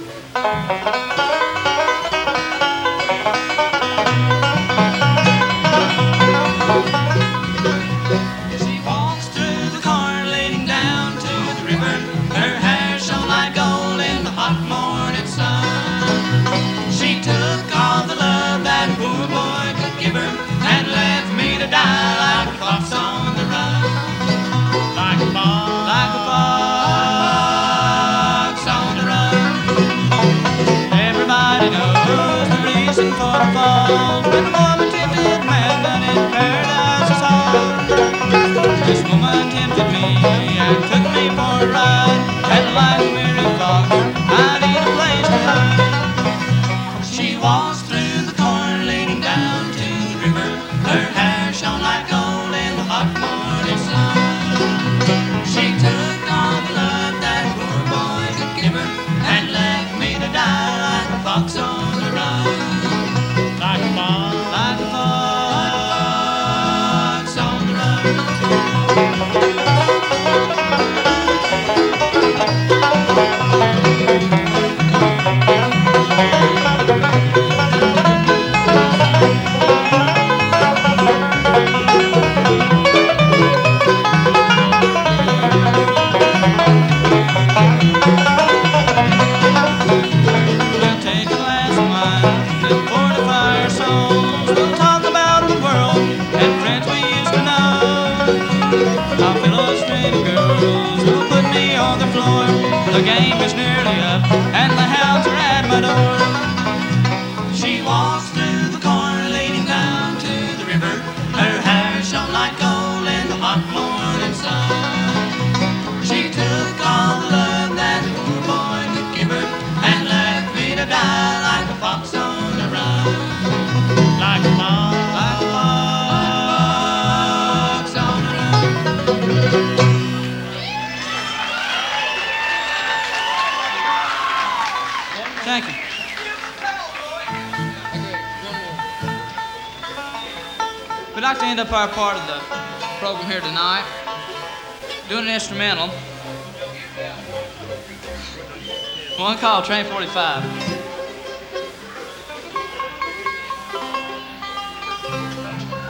She walks through the corn leading down to the river. Her hair shone like gold in the hot morning sun. She took all the love that poor boy could give her and left me to die like a fox on the run. Like a fox on the run. Everybody knows the reason for the fall. When a woman tempted man down in Paradise's hall. This woman tempted me and took me for a ride. And like Mary Fox, I need a place to hide. She walks through the corn leading down to the river. Her hair shone like gold in the hot morning sun. She took all the love that poor boy could give her and left me to die like a fox on the run. Like a fox on the run. We'll take a glass of wine and fortify our souls. We'll talk about the world and friends we used to know. I'll illustrate girls who'll put me on the floor. The game is nearly up and the hounds are at my door. She walks through the corn leading down to the river. Her hair shone like gold in the hot morning sun. She took all the love that poor boy could give her and left me to die like a fox on the run. Like a fox on the run. Thank you. We'd like to end up our part of the program here tonight doing an instrumental. One called Train 45.